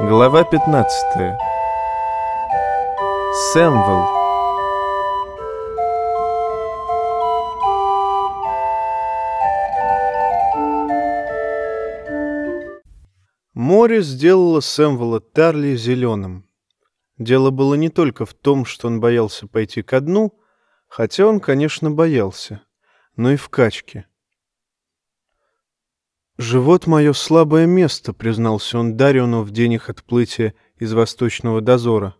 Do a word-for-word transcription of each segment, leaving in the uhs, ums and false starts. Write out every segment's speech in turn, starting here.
Глава пятнадцатая. Сэмвелл. Море сделало Сэмвелла Тарли зеленым. Дело было не только в том, что он боялся пойти ко дну, хотя он, конечно, боялся, но и в качке. «Живот — мое слабое место», — признался он Дариону в день их отплытия из Восточного дозора.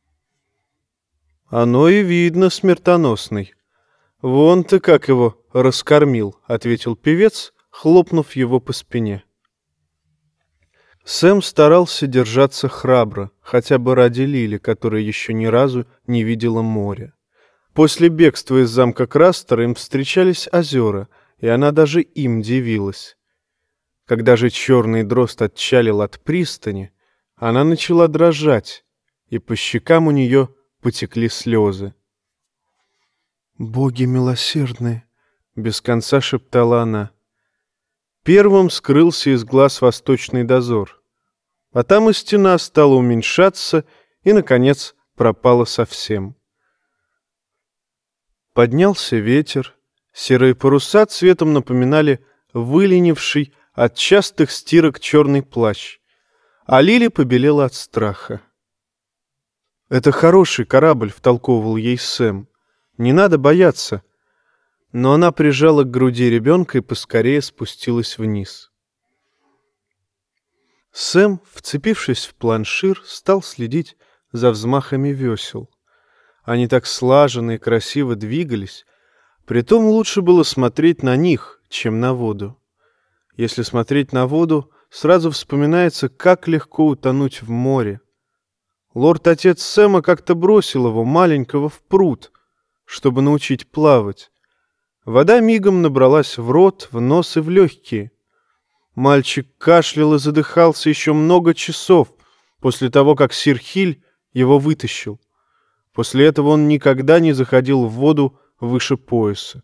«Оно и видно, смертоносный. Вон ты как его раскормил», — ответил певец, хлопнув его по спине. Сэм старался держаться храбро, хотя бы ради Лили, которая еще ни разу не видела моря. После бегства из замка Крастера им встречались озера, и она даже им дивилась. Когда же черный дрозд отчалил от пристани, она начала дрожать, и по щекам у нее потекли слезы. «Боги милосердные!» — без конца шептала она. Первым скрылся из глаз Восточный дозор, а там и стена стала уменьшаться и, наконец, пропала совсем. Поднялся ветер, серые паруса цветом напоминали выленивший от частых стирок черный плащ, а Лили побелела от страха. «Это хороший корабль», — втолковывал ей Сэм. «Не надо бояться». Но она прижала к груди ребенка и поскорее спустилась вниз. Сэм, вцепившись в планшир, стал следить за взмахами весел. Они так слаженно и красиво двигались, притом лучше было смотреть на них, чем на воду. Если смотреть на воду, сразу вспоминается, как легко утонуть в море. Лорд-отец Сэма как-то бросил его, маленького, в пруд, чтобы научить плавать. Вода мигом набралась в рот, в нос и в легкие. Мальчик кашлял и задыхался еще много часов после того, как сир Хиль его вытащил. После этого он никогда не заходил в воду выше пояса.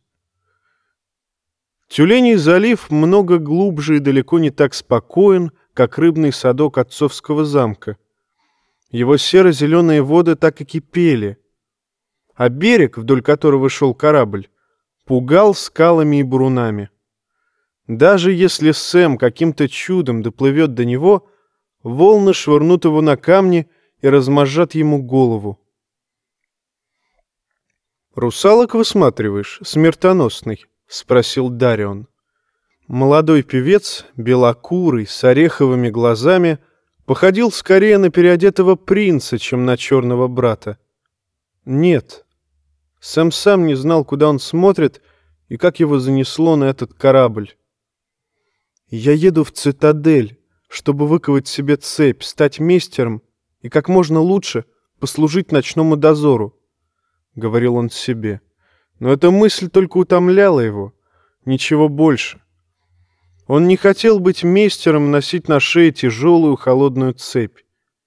Тюленей залив много глубже и далеко не так спокоен, как рыбный садок отцовского замка. Его серо-зеленые воды так и кипели, а берег, вдоль которого шел корабль, пугал скалами и бурунами. Даже если Сэм каким-то чудом доплывет до него, волны швырнут его на камни и размозжат ему голову. «Русалок высматриваешь, смертоносный?» — спросил Дарион. Молодой певец, белокурый, с ореховыми глазами, походил скорее на переодетого принца, чем на черного брата. «Нет». Сэм сам не знал, куда он смотрит и как его занесло на этот корабль. «Я еду в цитадель, чтобы выковать себе цепь, стать мейстером и как можно лучше послужить ночному дозору», — говорил он себе. Но эта мысль только утомляла его, ничего больше. Он не хотел быть мейстером и носить на шее тяжелую холодную цепь.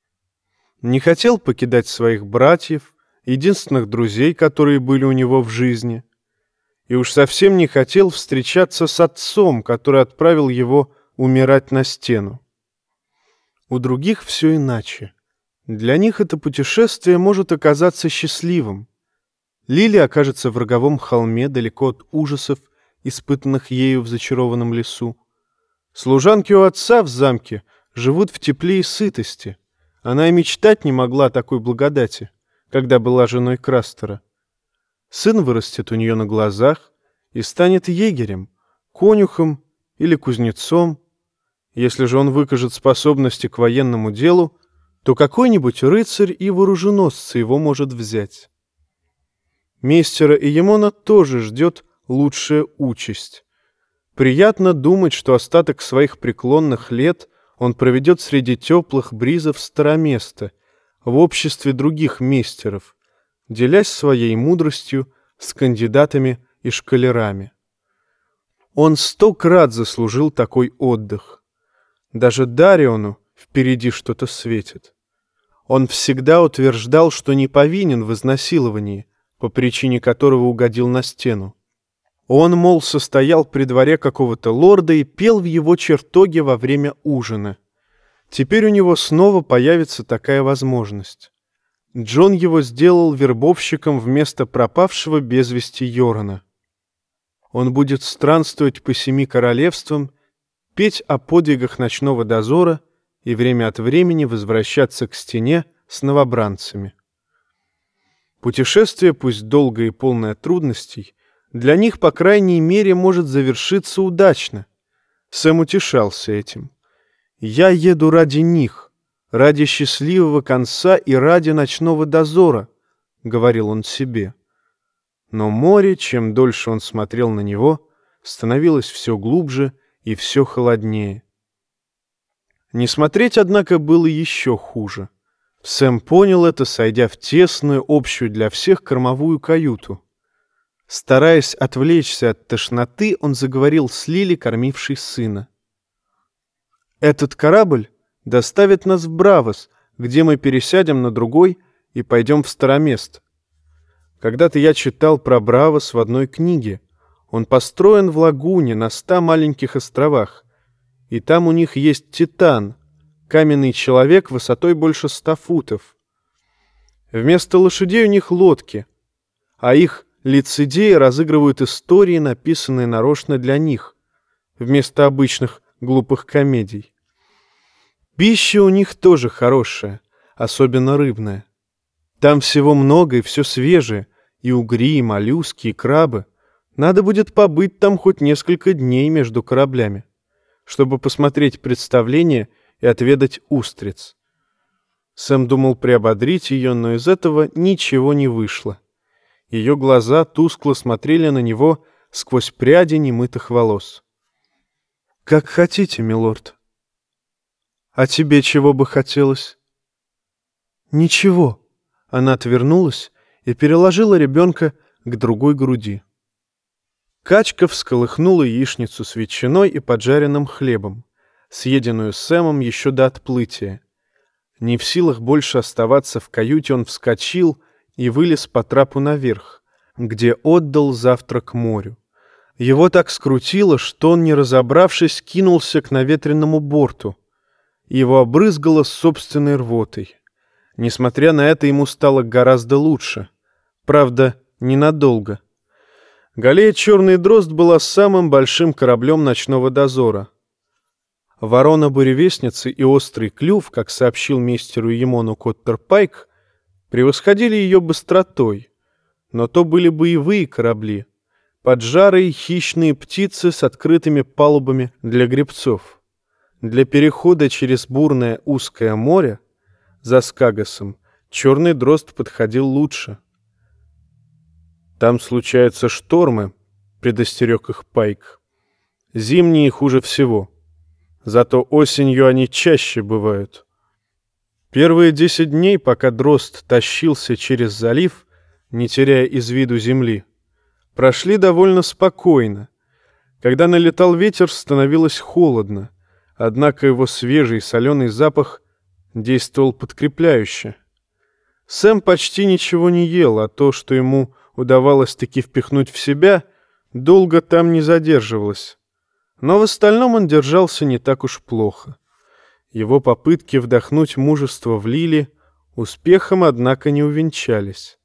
Не хотел покидать своих братьев, единственных друзей, которые были у него в жизни. И уж совсем не хотел встречаться с отцом, который отправил его умирать на стену. У других все иначе. Для них это путешествие может оказаться счастливым. Лили окажется в роговом холме, далеко от ужасов, испытанных ею в зачарованном лесу. Служанки у отца в замке живут в тепле и сытости. Она и мечтать не могла о такой благодати, когда была женой Крастера. Сын вырастет у нее на глазах и станет егерем, конюхом или кузнецом. Если же он выкажет способности к военному делу, то какой-нибудь рыцарь и вооруженосца его может взять. Мейстера Иемона тоже ждет лучшая участь. Приятно думать, что остаток своих преклонных лет он проведет среди теплых бризов Староместа, в обществе других мейстеров, делясь своей мудростью с кандидатами и школярами. Он сто крат заслужил такой отдых. Даже Дариону впереди что-то светит. Он всегда утверждал, что не повинен в изнасиловании, по причине которого угодил на стену. Он, мол, состоял при дворе какого-то лорда и пел в его чертоге во время ужина. Теперь у него снова появится такая возможность. Джон его сделал вербовщиком вместо пропавшего без вести Йорона. Он будет странствовать по семи королевствам, петь о подвигах ночного дозора и время от времени возвращаться к стене с новобранцами. Путешествие, пусть долгое и полное трудностей, для них, по крайней мере, может завершиться удачно. Сэм утешался этим. «Я еду ради них, ради счастливого конца и ради ночного дозора», — говорил он себе. Но море, чем дольше он смотрел на него, становилось все глубже и все холоднее. Не смотреть, однако, было еще хуже. Сэм понял это, сойдя в тесную, общую для всех кормовую каюту. Стараясь отвлечься от тошноты, он заговорил с Лили, кормившей сына. «Этот корабль доставит нас в Бравос, где мы пересядем на другой и пойдем в Старомест. Когда-то я читал про Бравос в одной книге. Он построен в лагуне на ста маленьких островах, и там у них есть Титан, каменный человек высотой больше ста футов. Вместо лошадей у них лодки, а их лицедеи разыгрывают истории, написанные нарочно для них, вместо обычных глупых комедий. Пища у них тоже хорошая, особенно рыбная. Там всего много и все свежее, и угри, и моллюски, и крабы. Надо будет побыть там хоть несколько дней между кораблями, чтобы посмотреть представление и отведать устриц. Сэм думал приободрить ее, но из этого ничего не вышло. Ее глаза тускло смотрели на него сквозь пряди немытых волос. «Как хотите, милорд». «А тебе чего бы хотелось?» «Ничего». Она отвернулась и переложила ребенка к другой груди. Качка всколыхнула яичницу с ветчиной и поджаренным хлебом, съеденную Сэмом еще до отплытия. Не в силах больше оставаться в каюте, он вскочил и вылез по трапу наверх, где отдал завтрак морю. Его так скрутило, что он, не разобравшись, кинулся к наветренному борту. Его обрызгало собственной рвотой. Несмотря на это, ему стало гораздо лучше. Правда, ненадолго. Галея «Черный дрозд» была самым большим кораблем ночного дозора. Ворона-буревестница и острый клюв, как сообщил мистеру Емону Коттер Пайк, превосходили ее быстротой, но то были боевые корабли, поджарые хищные птицы с открытыми палубами для гребцов. Для перехода через бурное узкое море за Скагасом «Черный дрозд» подходил лучше. «Там случаются штормы», — предостерег их Пайк. «Зимние хуже всего. Зато осенью они чаще бывают». Первые десять дней, пока дрозд тащился через залив, не теряя из виду земли, прошли довольно спокойно. Когда налетал ветер, становилось холодно, однако его свежий соленый запах действовал подкрепляюще. Сэм почти ничего не ел, а то, что ему удавалось таки впихнуть в себя, долго там не задерживалось. Но в остальном он держался не так уж плохо. Его попытки вдохнуть мужество в Лили успехом, однако, не увенчались.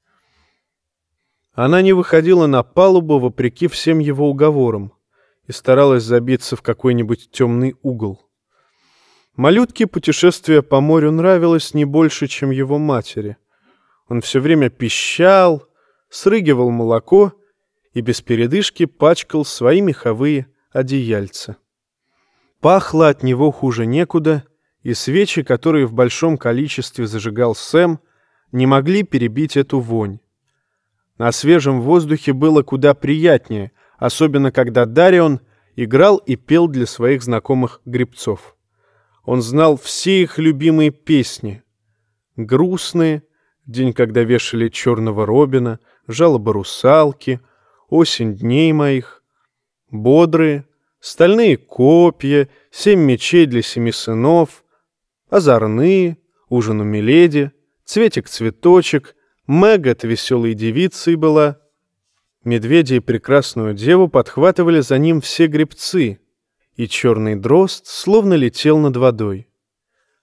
Она не выходила на палубу вопреки всем его уговорам и старалась забиться в какой-нибудь темный угол. Малютке путешествие по морю нравилось не больше, чем его матери. Он все время пищал, срыгивал молоко и без передышки пачкал свои меховые одеяльца. Пахло от него хуже некуда, и свечи, которые в большом количестве зажигал Сэм, не могли перебить эту вонь. На свежем воздухе было куда приятнее, особенно когда Дарион играл и пел для своих знакомых гребцов. Он знал все их любимые песни. Грустные, день, когда вешали черного робина, жалобы русалки, осень дней моих. Бодрые, стальные копья, семь мечей для семи сынов, озорные, ужин у Миледи, цветик-цветочек, Мэггет веселой девицей была. Медведя и прекрасную деву подхватывали за ним все гребцы, и черный дрозд словно летел над водой.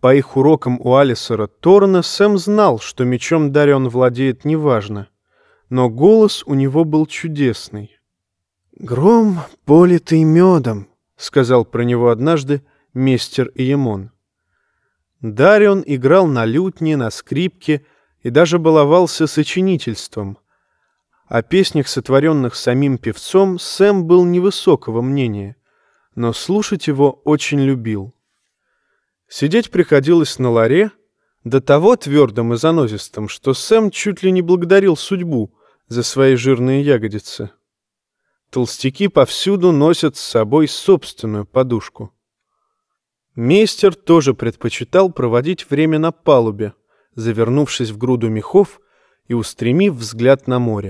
По их урокам у Алисера Торна Сэм знал, что мечом Дарион владеет неважно, но голос у него был чудесный. «Гром, политый медом», — сказал про него однажды мистер Иемон. Дарион играл на лютне, на скрипке и даже баловался сочинительством. О песнях, сотворенных самим певцом, Сэм был невысокого мнения, но слушать его очень любил. Сидеть приходилось на ларе, до того твердым и занозистым, что Сэм чуть ли не благодарил судьбу за свои жирные ягодицы. Толстяки повсюду носят с собой собственную подушку. Мейстер тоже предпочитал проводить время на палубе, завернувшись в груду мехов и устремив взгляд на море.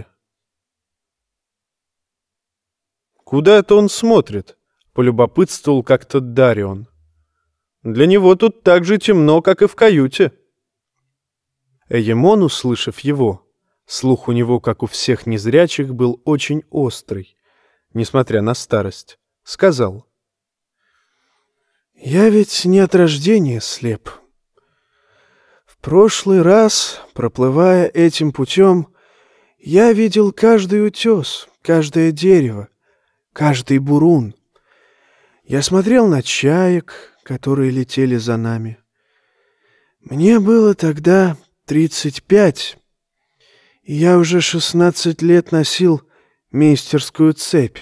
«Куда это он смотрит?» — полюбопытствовал как-то Дарион. «Для него тут так же темно, как и в каюте». Эйемон, услышав его, слух у него, как у всех незрячих, был очень острый, несмотря на старость, сказал: «Я ведь не от рождения слеп. В прошлый раз, проплывая этим путем, я видел каждый утес, каждое дерево, каждый бурун. Я смотрел на чаек, которые летели за нами. Мне было тогда тридцать пять, и я уже шестнадцать лет носил мейстерскую цепь.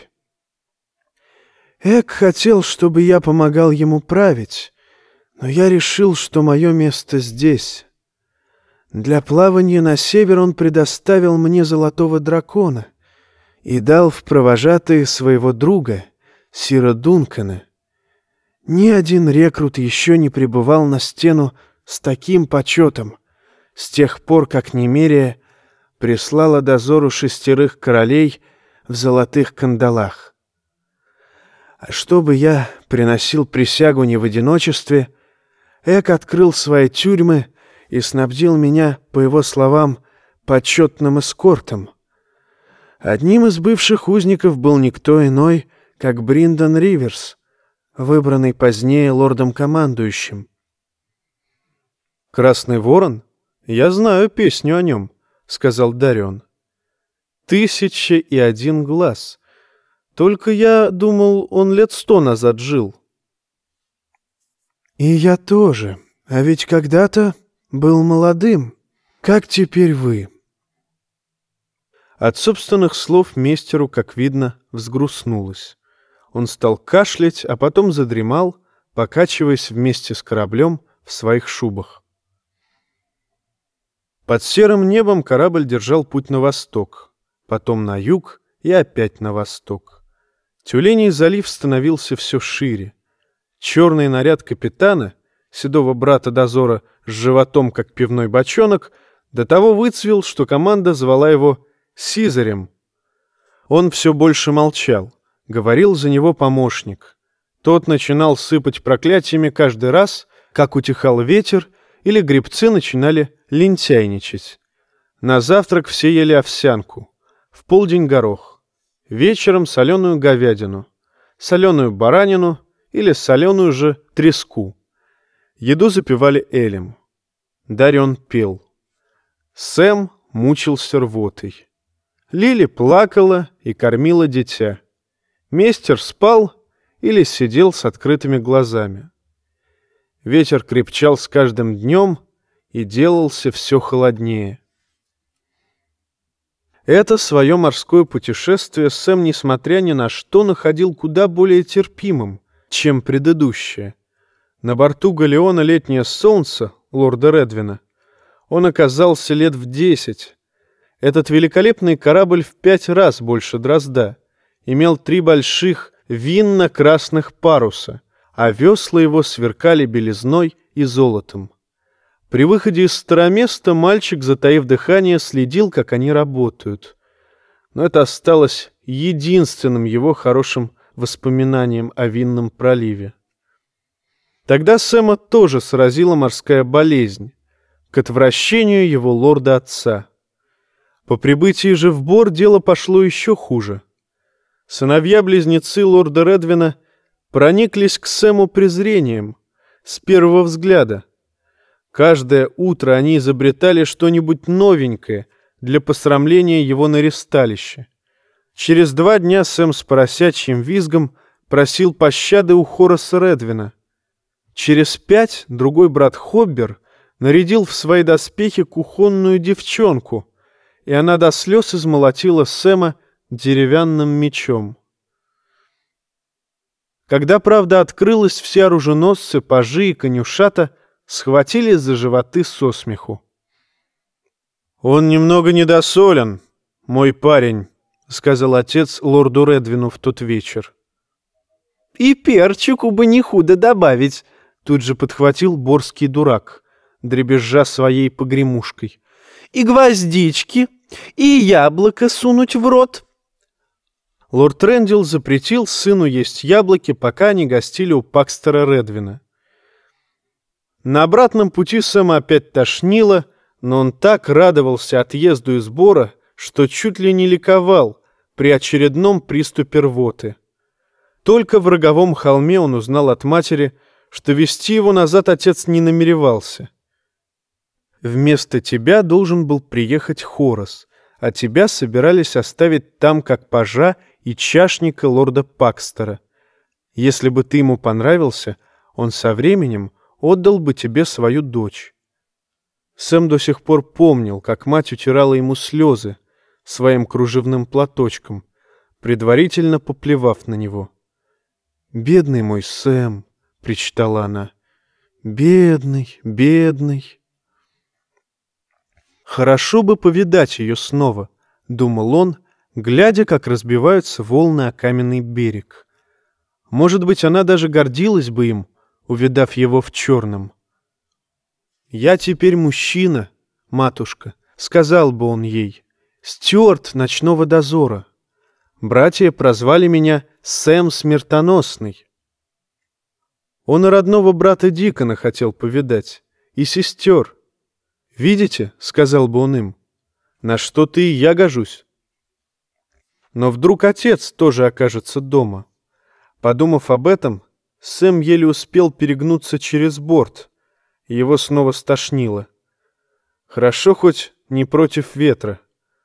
Эк хотел, чтобы я помогал ему править, но я решил, что мое место здесь. Для плавания на север он предоставил мне золотого дракона и дал в провожатые своего друга, сира Дункана. Ни один рекрут еще не пребывал на стену с таким почетом, с тех пор, как Немерия прислала дозору шестерых королей в золотых кандалах. А чтобы я приносил присягу не в одиночестве, Эк открыл свои тюрьмы и снабдил меня, по его словам, почетным эскортом. Одним из бывших узников был никто иной, как Бриндон Риверс, выбранный позднее лордом-командующим. «Красный ворон? Я знаю песню о нем», — сказал Дарион. «Тысяча и один глаз. Только я думал, он лет сто назад жил». «И я тоже. А ведь когда-то был молодым. Как теперь вы?» От собственных слов мейстеру, как видно, взгрустнулось. Он стал кашлять, а потом задремал, покачиваясь вместе с кораблем в своих шубах. Под серым небом корабль держал путь на восток, потом на юг и опять на восток. Тюленей залив становился все шире. Черный наряд капитана, седого брата дозора с животом, как пивной бочонок, до того выцвел, что команда звала его Сизарем. Он все больше молчал, говорил за него помощник. Тот начинал сыпать проклятиями каждый раз, как утихал ветер, или гребцы начинали лентяйничать. На завтрак все ели овсянку, в полдень горох, вечером соленую говядину, соленую баранину или соленую же треску. Еду запивали элем. Дарион пел. Сэм мучился рвотой. Лили плакала и кормила дитя. Мейстер спал или сидел с открытыми глазами. Ветер крепчал с каждым днем и делался все холоднее. Это свое морское путешествие Сэм, несмотря ни на что, находил куда более терпимым, чем предыдущее. На борту галеона «Летнее солнце» лорда Редвина он оказался лет в десять. Этот великолепный корабль в пять раз больше Дрозда, имел три больших винно-красных паруса, а весла его сверкали белизной и золотом. При выходе из староместа мальчик, затаив дыхание, следил, как они работают. Но это осталось единственным его хорошим воспоминанием о винном проливе. Тогда Сэма тоже сразила морская болезнь, к отвращению его лорда-отца. По прибытии же в Бор дело пошло еще хуже. Сыновья-близнецы лорда Редвина прониклись к Сэму презрением с первого взгляда, Каждое утро они изобретали что-нибудь новенькое для посрамления его на ресталище. Через два дня Сэм с поросячьим визгом просил пощады у Хораса Редвина. Через пять другой брат Хоббер нарядил в свои доспехи кухонную девчонку, и она до слез измолотила Сэма деревянным мечом. Когда правда открылась, все оруженосцы, пажи и конюшата схватились за животы со смеху. «Он немного недосолен, мой парень», — сказал отец лорду Редвину в тот вечер. «И перчику бы не худо добавить», — тут же подхватил борский дурак, дребезжа своей погремушкой. «И гвоздички, и яблоко сунуть в рот». Лорд Рэндилл запретил сыну есть яблоки, пока они гостили у Пакстера Редвина. На обратном пути Сэма опять тошнило, но он так радовался отъезду из Бора, что чуть ли не ликовал при очередном приступе рвоты. Только в Роговом холме он узнал от матери, что везти его назад отец не намеревался. «Вместо тебя должен был приехать Хорас, а тебя собирались оставить там как пажа и чашника лорда Пакстера. Если бы ты ему понравился, он со временем отдал бы тебе свою дочь». Сэм до сих пор помнил, как мать утирала ему слезы своим кружевным платочком, предварительно поплевав на него. «Бедный мой Сэм», — причитала она, — «бедный, бедный». «Хорошо бы повидать ее снова», — думал он, глядя, как разбиваются волны о каменный берег. Может быть, она даже гордилась бы им, увидав его в черном. «Я теперь мужчина, матушка», — сказал бы он ей, — «Стюарт ночного дозора. Братья прозвали меня Сэм Смертоносный». Он и родного брата Дикона хотел повидать, и сестер. «Видите, — сказал бы он им, — на что ты и я гожусь». Но вдруг отец тоже окажется дома. Подумав об этом, Сэм еле успел перегнуться через борт, и его снова стошнило. Хорошо хоть не против ветра.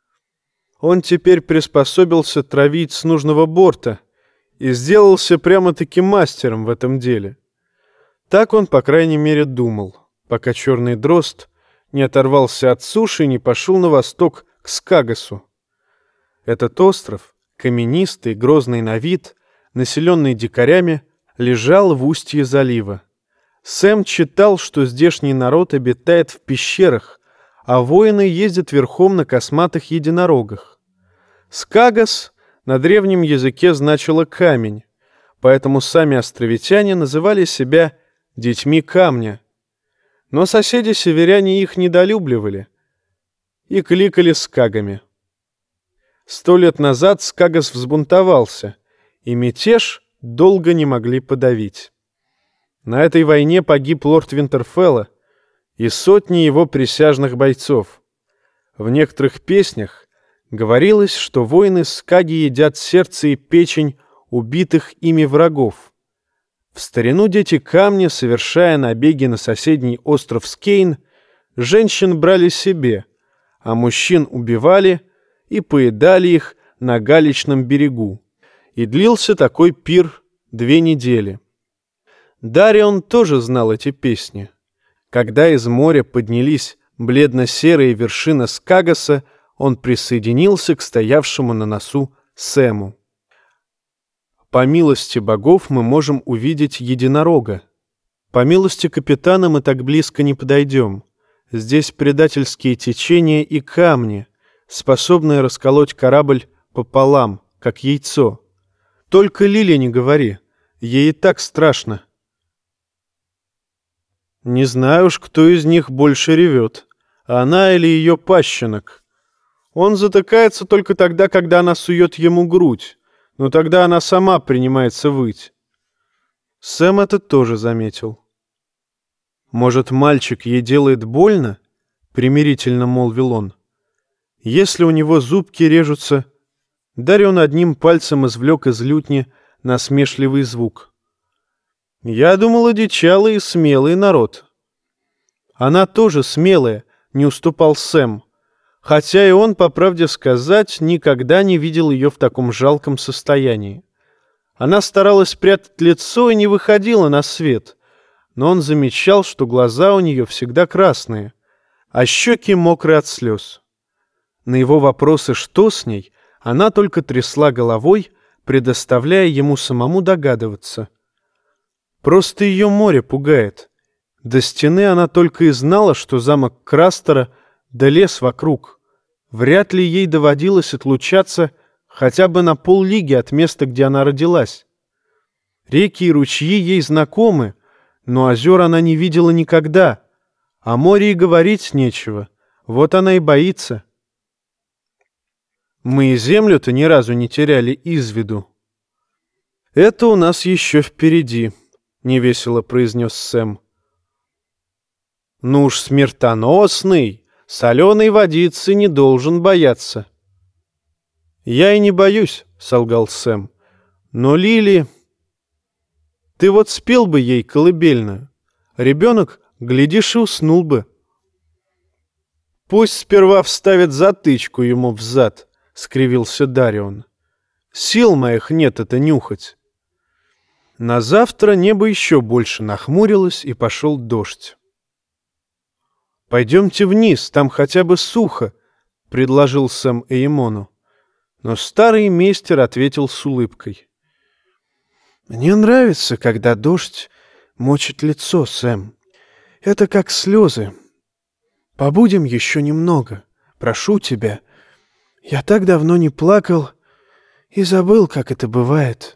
Он теперь приспособился травить с нужного борта и сделался прямо-таки мастером в этом деле. Так он, по крайней мере, думал, пока черный дрозд не оторвался от суши и не пошел на восток к Скагасу. Этот остров, каменистый, грозный на вид, населенный дикарями, лежал в устье залива. Сэм читал, что здешний народ обитает в пещерах, а воины ездят верхом на косматых единорогах. Скагас на древнем языке значило «камень», поэтому сами островитяне называли себя «детьми камня». Но соседи-северяне их недолюбливали и кликали скагами. Сто лет назад Скагас взбунтовался, и мятеж долго не могли подавить. На этой войне погиб лорд Винтерфелла и сотни его присяжных бойцов. В некоторых песнях говорилось, что воины скаги едят сердце и печень убитых ими врагов. В старину дети камня, совершая набеги на соседний остров Скейн, женщин брали себе, а мужчин убивали и поедали их на галечном берегу. И длился такой пир две недели. Дарион тоже знал эти песни. Когда из моря поднялись бледно-серые вершины Скагаса, он присоединился к стоявшему на носу Сэму. По милости богов мы можем увидеть единорога. По милости капитана мы так близко не подойдем. Здесь предательские течения и камни, способные расколоть корабль пополам, как яйцо. Только Лиле не говори, ей и так страшно. Не знаю уж, кто из них больше ревет, она или ее пащенок. Он затыкается только тогда, когда она сует ему грудь, но тогда она сама принимается выть. Сэм это тоже заметил. «Может, мальчик ей делает больно?» — примирительно молвил он. «Если у него зубки режутся...» Дарион одним пальцем извлек из лютни насмешливый звук. «Я думал, одичалый и смелый народ. Она тоже смелая, не уступал Сэм, хотя и он, по правде сказать, никогда не видел ее в таком жалком состоянии. Она старалась прятать лицо и не выходила на свет, но он замечал, что глаза у нее всегда красные, а щеки мокрые от слез. На его вопросы «что с ней?» она только трясла головой, предоставляя ему самому догадываться. Просто ее море пугает. До стены она только и знала, что замок Крастера да лес вокруг. Вряд ли ей доводилось отлучаться хотя бы на поллиги от места, где она родилась. Реки и ручьи ей знакомы, но озер она не видела никогда. О море и говорить нечего, вот она и боится. Мы и землю-то ни разу не теряли из виду. «Это у нас еще впереди», — невесело произнес Сэм. «Ну уж смертоносный, соленой водицы не должен бояться». «Я и не боюсь», — солгал Сэм. «Но Лили... Ты вот спел бы ей колыбельную. Ребенок, глядишь, и уснул бы». «Пусть сперва вставит затычку ему в зад», — скривился Дарион. «Сил моих нет это нюхать». На завтра небо еще больше нахмурилось, и пошел дождь. «Пойдемте вниз, там хотя бы сухо», — предложил Сэм Эймону. Но старый мейстер ответил с улыбкой. «Мне нравится, когда дождь мочит лицо, Сэм. Это как слезы. Побудем еще немного, прошу тебя. Я так давно не плакал и забыл, как это бывает».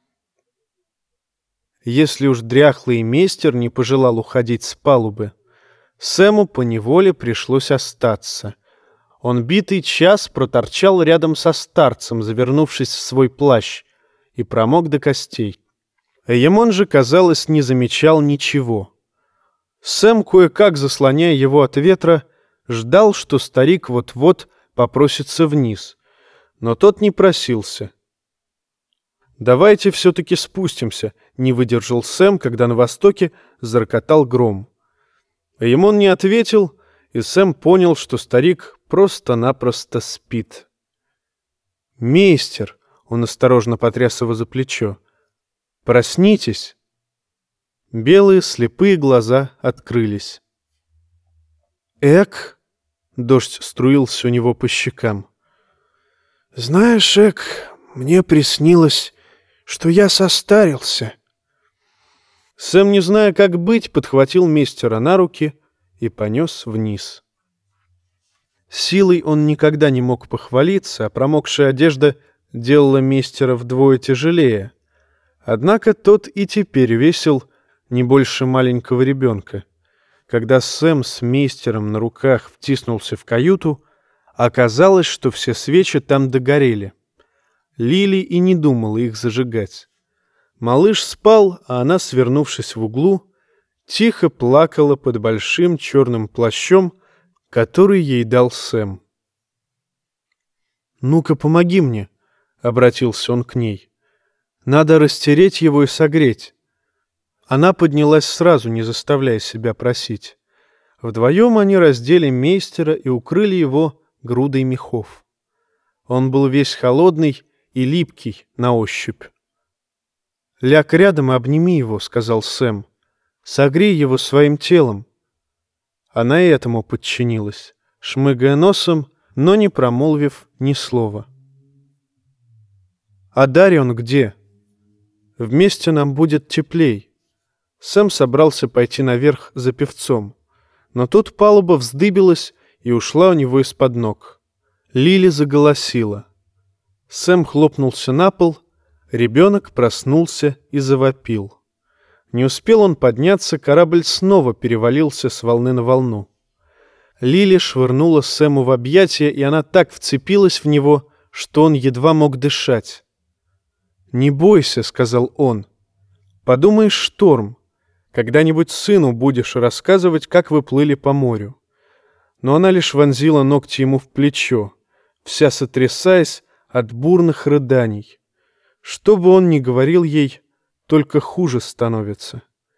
Если уж дряхлый мейстер не пожелал уходить с палубы, Сэму поневоле пришлось остаться. Он битый час проторчал рядом со старцем, завернувшись в свой плащ, и промок до костей. Эймон же, казалось, не замечал ничего. Сэм, кое-как заслоняя его от ветра, ждал, что старик вот-вот попросится вниз, но тот не просился. «Давайте все-таки спустимся», — не выдержал Сэм, когда на востоке зарокотал гром. Эймон не ответил, и Сэм понял, что старик просто-напросто спит. «Мейстер», — он осторожно потряс его за плечо, — «проснитесь». Белые слепые глаза открылись. «Эк», — дождь струился у него по щекам, — «знаешь, Эк, мне приснилось, что я состарился». Сэм, не зная, как быть, подхватил мейстера на руки и понес вниз. Силой он никогда не мог похвалиться, а промокшая одежда делала мейстера вдвое тяжелее. Однако тот и теперь весил не больше маленького ребенка. Когда Сэм с мейстером на руках втиснулся в каюту, оказалось, что все свечи там догорели. Лили и не думала их зажигать. Малыш спал, а она, свернувшись в углу, тихо плакала под большим черным плащом, который ей дал Сэм. «Ну-ка, помоги мне», — обратился он к ней. «Надо растереть его и согреть». Она поднялась сразу, не заставляя себя просить. Вдвоем они раздели мейстера и укрыли его грудой мехов. Он был весь холодный и липкий на ощупь. «Ляг рядом и обними его», — сказал Сэм. «Согрей его своим телом». Она и этому подчинилась, шмыгая носом, но не промолвив ни слова. «А Дарион где? Вместе нам будет теплей». Сэм собрался пойти наверх за певцом, но тут палуба вздыбилась и ушла у него из-под ног. Лили заголосила. Сэм хлопнулся на пол, ребенок проснулся и завопил. Не успел он подняться, корабль снова перевалился с волны на волну. Лили швырнула Сэму в объятия, и она так вцепилась в него, что он едва мог дышать. «Не бойся», — сказал он. «Подумаешь, шторм. Когда-нибудь сыну будешь рассказывать, как вы плыли по морю». Но она лишь вонзила ногти ему в плечо, вся сотрясаясь от бурных рыданий. Что бы он ни говорил ей, только хуже становится.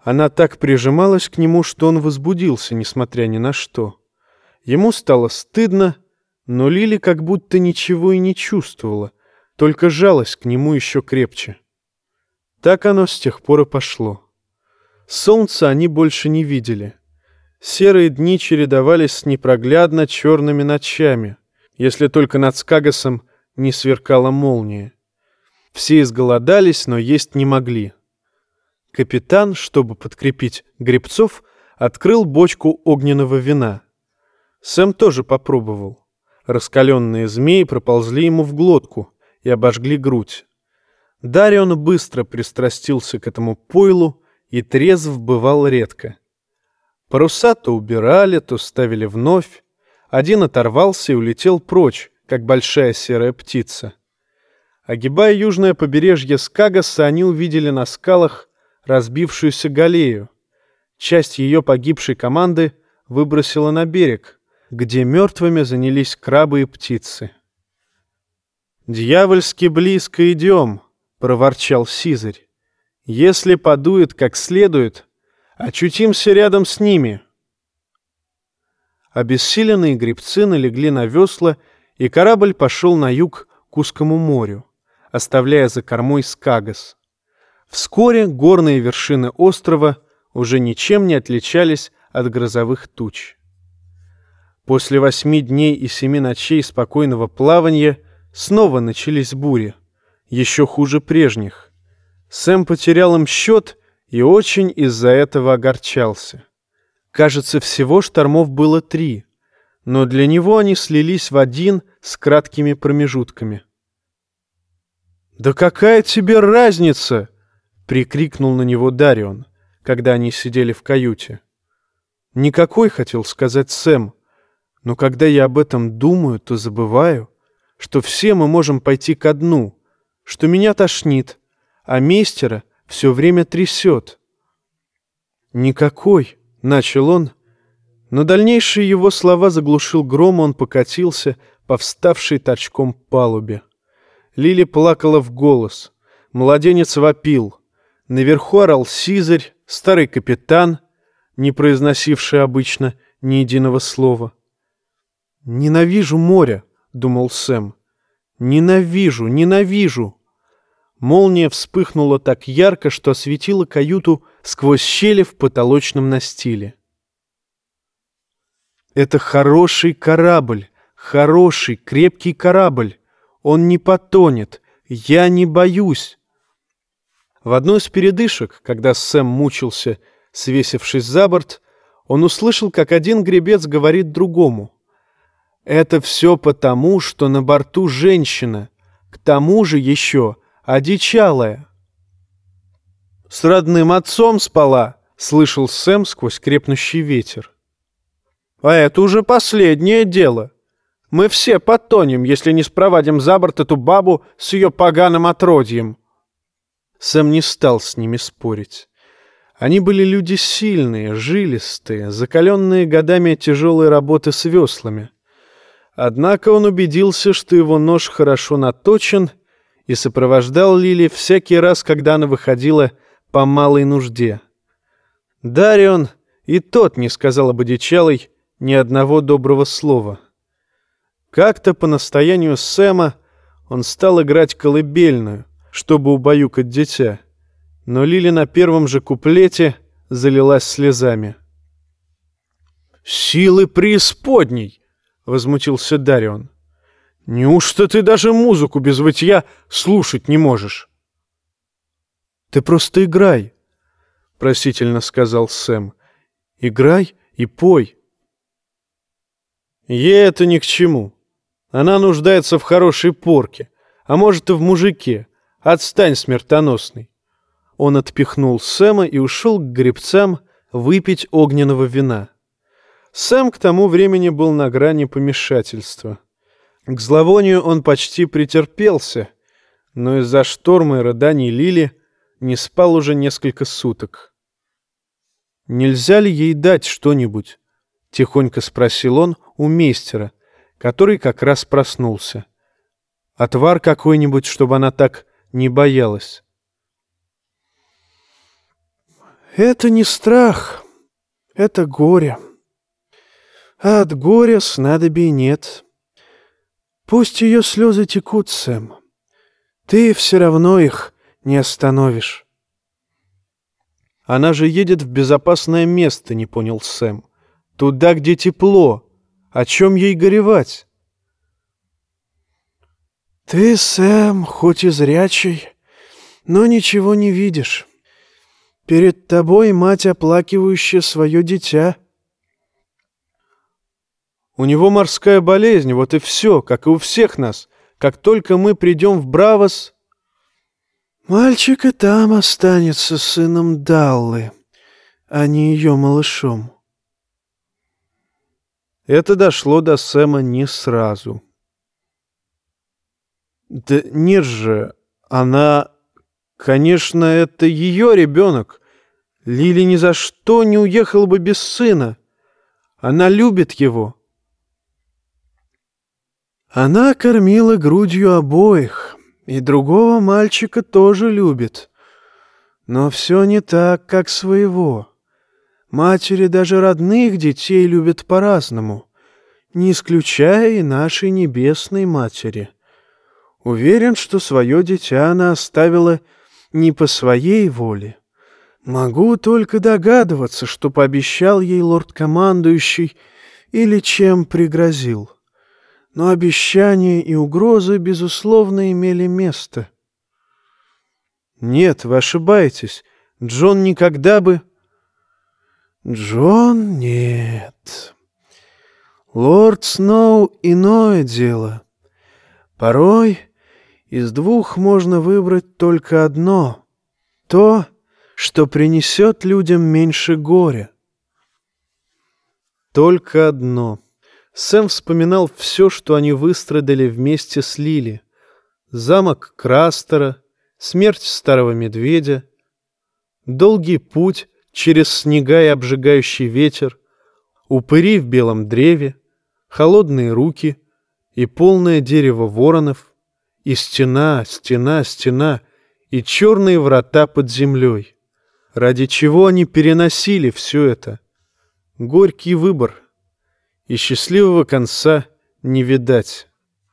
Она так прижималась к нему, что он возбудился, несмотря ни на что. Ему стало стыдно, но Лили как будто ничего и не чувствовала, только жалась к нему еще крепче. Так оно с тех пор и пошло. Солнца они больше не видели. Серые дни чередовались с непроглядно черными ночами, если только над Скагасом не сверкала молния. Все изголодались, но есть не могли. Капитан, чтобы подкрепить гребцов, открыл бочку огненного вина. Сэм тоже попробовал. Раскаленные змеи проползли ему в глотку и обожгли грудь. Дарион быстро пристрастился к этому пойлу и трезв бывал редко. Паруса то убирали, то ставили вновь. Один оторвался и улетел прочь, как большая серая птица. Огибая южное побережье Скагаса, они увидели на скалах разбившуюся галею. Часть ее погибшей команды выбросила на берег, где мертвыми занялись крабы и птицы. «Дьявольски близко идем», — проворчал Сизарь. «Если подует как следует, очутимся рядом с ними». Обессиленные гребцы налегли на весла, и корабль пошел на юг к узкому морю, оставляя за кормой Скагас. Вскоре горные вершины острова уже ничем не отличались от грозовых туч. После восьми дней и семи ночей спокойного плавания снова начались бури, еще хуже прежних. Сэм потерял им счет и очень из-за этого огорчался. Кажется, всего штормов было три, но для него они слились в один с краткими промежутками. «Да какая тебе разница?» — прикрикнул на него Дарион, когда они сидели в каюте. «Никакой», — хотел сказать Сэм, «но когда я об этом думаю, то забываю, что все мы можем пойти ко дну, что меня тошнит, а мейстера все время трясет». «Никакой», — начал он, но дальнейшие его слова заглушил гром, он покатился по вставшей торчком палубе. Лили плакала в голос, младенец вопил. Наверху орал Сизарь, старый капитан, не произносивший обычно ни единого слова. «Ненавижу море», — думал Сэм. «Ненавижу, ненавижу». Молния вспыхнула так ярко, что осветила каюту сквозь щели в потолочном настиле. «Это хороший корабль, хороший, крепкий корабль. Он не потонет. Я не боюсь». В одной из передышек, когда Сэм мучился, свесившись за борт, он услышал, как один гребец говорит другому: «Это все потому, что на борту женщина, к тому же еще одичалая». «С родным отцом спала», — слышал Сэм сквозь крепнущий ветер. «А это уже последнее дело. Мы все потонем, если не спровадим за борт эту бабу с ее поганым отродьем». Сэм не стал с ними спорить. Они были люди сильные, жилистые, закаленные годами тяжелой работы с веслами. Однако он убедился, что его нож хорошо наточен, и сопровождал Лили всякий раз, когда она выходила по малой нужде. Дарион и тот не сказал об одичалой ни одного доброго слова. Как-то по настоянию Сэма он стал играть колыбельную, чтобы убаюкать дитя, но Лили на первом же куплете залилась слезами. «Силы преисподней!» — возмутился Дарион. «Неужто ты даже музыку без вытья слушать не можешь?» «Ты просто играй», — просительно сказал Сэм. «Играй и пой». «Ей это ни к чему. Она нуждается в хорошей порке, а может и в мужике. Отстань, смертоносный». Он отпихнул Сэма и ушел к гребцам выпить огненного вина. Сэм к тому времени был на грани помешательства. К зловонию он почти претерпелся, но из-за шторма и рыданий Лили не спал уже несколько суток. «Нельзя ли ей дать что-нибудь?» — тихонько спросил он у мейстера, который как раз проснулся. «Отвар какой-нибудь, чтобы она так не боялась». Это не страх, это горе. А от горя снадобий нет. Пусть ее слезы текут, Сэм. Ты все равно их не остановишь. Она же едет в безопасное место, не понял Сэм. Туда, где тепло. О чем ей горевать? Ты, Сэм, хоть и зрячий, но ничего не видишь. Перед тобой мать, оплакивающая свое дитя. У него морская болезнь, вот и все, как и у всех нас. Как только мы придем в Бравос... Мальчик и там останется сыном Даллы, а не ее малышом. Это дошло до Сэма не сразу. Да нет же, она... Конечно, это ее ребенок. Лили ни за что не уехала бы без сына. Она любит его. Она кормила грудью обоих, и другого мальчика тоже любит. Но все не так, как своего. Матери даже родных детей любят по-разному, не исключая и нашей небесной матери. Уверен, что свое дитя она оставила не по своей воле. Могу только догадываться, что пообещал ей лорд-командующий или чем пригрозил. Но обещания и угрозы, безусловно, имели место. Нет, вы ошибаетесь. Джон никогда бы... Джон нет. Лорд Сноу — иное дело. Порой из двух можно выбрать только одно. То, что принесет людям меньше горя. Только одно. Сэм вспоминал все, что они выстрадали вместе с Лили. Замок Крастера, смерть старого медведя, долгий путь через снега и обжигающий ветер, упыри в белом древе, холодные руки и полное дерево воронов, и стена, стена, стена, и черные врата под землей. Ради чего они переносили все это? Горький выбор. И счастливого конца не видать.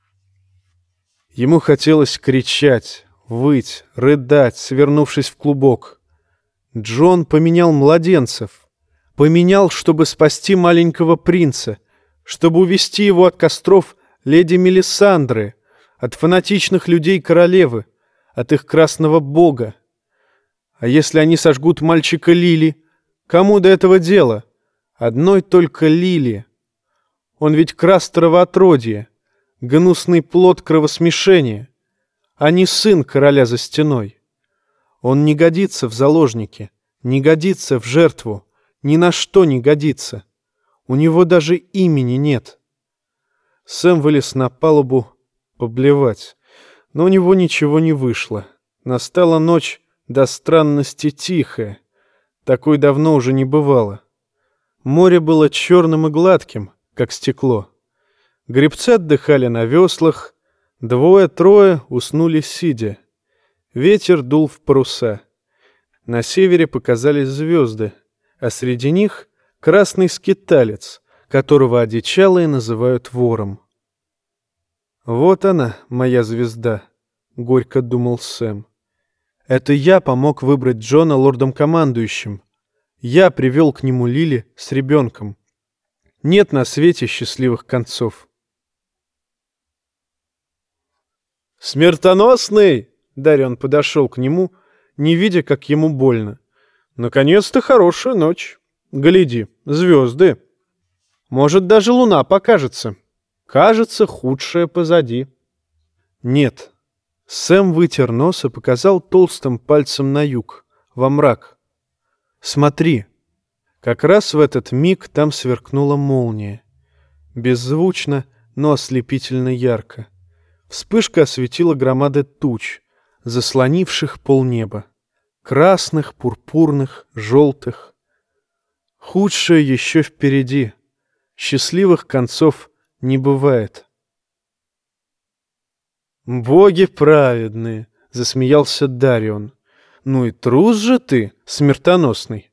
Ему хотелось кричать, выть, рыдать, свернувшись в клубок. Джон поменял младенцев. Поменял, чтобы спасти маленького принца, чтобы увести его от костров леди Мелисандры, от фанатичных людей королевы, от их красного бога. А если они сожгут мальчика Лили, кому до этого дело? Одной только Лили. Он ведь Крастерово отродье, гнусный плод кровосмешения, а не сын короля за стеной. Он не годится в заложники, не годится в жертву, ни на что не годится. У него даже имени нет. Сэм вылез на палубу поблевать, но у него ничего не вышло. Настала ночь до странности тихая, такой давно уже не бывало. Море было черным и гладким, как стекло. Гребцы отдыхали на веслах, двое-трое уснули сидя. Ветер дул в паруса. На севере показались звезды, а среди них красный скиталец, которого одичалые называют вором. «Вот она, моя звезда», — горько думал Сэм. «Это я помог выбрать Джона лордом-командующим. Я привел к нему Лили с ребенком. Нет на свете счастливых концов». «Смертоносный!» — Дарион подошел к нему, не видя, как ему больно. «Наконец-то хорошая ночь. Гляди, звезды. Может, даже луна покажется. Кажется, худшее позади». «Нет». Сэм вытер нос и показал толстым пальцем на юг, во мрак. «Смотри». Как раз в этот миг там сверкнула молния. Беззвучно, но ослепительно ярко. Вспышка осветила громады туч, заслонивших полнеба. Красных, пурпурных, желтых. Худшее еще впереди. Счастливых концов не бывает. «Боги праведные!» — засмеялся Дарион. «Ну и трус же ты, смертоносный!»